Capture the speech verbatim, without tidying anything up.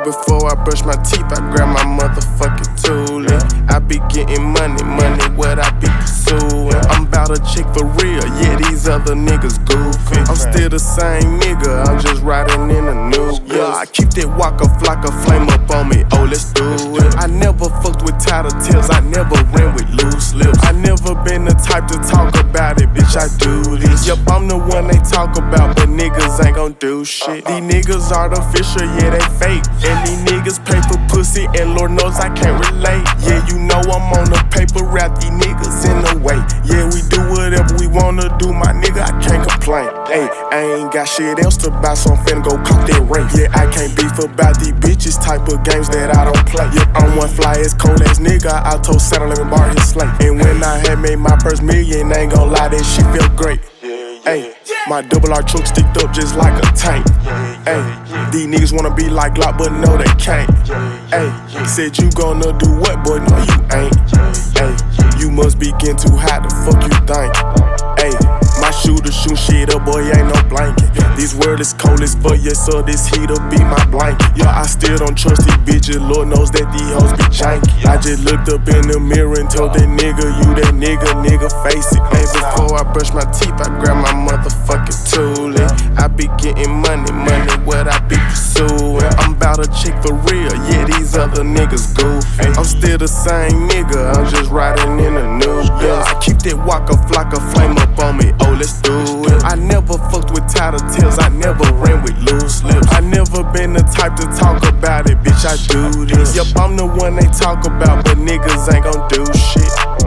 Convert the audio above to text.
before I brush my teeth, I grab my motherfucking tool. I be getting money, money, what I be pursuing. I'm bout a chick for real, yeah, these other niggas goofy. I'm still the same nigga, I'm just riding in a new bitch. Yeah, I keep that Waka Flocka flame up on me, oh, let's do it. I never fucked with tattletales, I never ran with loose lips. I never been the type to talk about it, bitch, I do this. Yup, I'm the one they talk about, but niggas ain't gon' do shit. These niggas artificial, yeah, they fake. And these niggas pay for pussy, and Lord knows I can't relate. Yeah, you know I'm on the paper, wrap these niggas in the way. Yeah, we do whatever we wanna do, my nigga, I can't complain. Hey, I ain't got shit else to buy, so I'm finna go cop that race. Yeah, I can't beef about these bitches, type of games that I don't play. Yeah, I'm one fly ass, cold ass nigga, I told Santa let me borrow his slate. And when I had made my first million, I ain't gon' lie, that shit felt great. Hey, my double R truck sticked up just like a tank. Hey, these niggas wanna be like Glock, but no they can't. Hey, said you gonna do what, boy? No you ain't. Hey, you must be getting too hot, the fuck you think? Hey, my shooter shoot shit up, boy, ain't no blanket. This world is cold as fuck, yes sir, this heat'll be my blanket. Yo, I still don't trust these bitches, Lord knows that these hoes be janky. I just looked up in the mirror and told that nigga, you that nigga, nigga, face it. Hey, before I brush my teeth, I grab my motherfucking tool. I be getting money, money, what I be pursuing. I'm bout a chick for real, yeah, these other niggas goofy. I'm still the same nigga, I'm just riding in a new bitch. I keep that Waka Flocka flame up on me, oh, let's do it. I never fucked with tattletales, I never ran with loose lips. I never been the type to talk about it, bitch, I do this. Yup, I'm the one they talk about, but niggas ain't gon' do shit.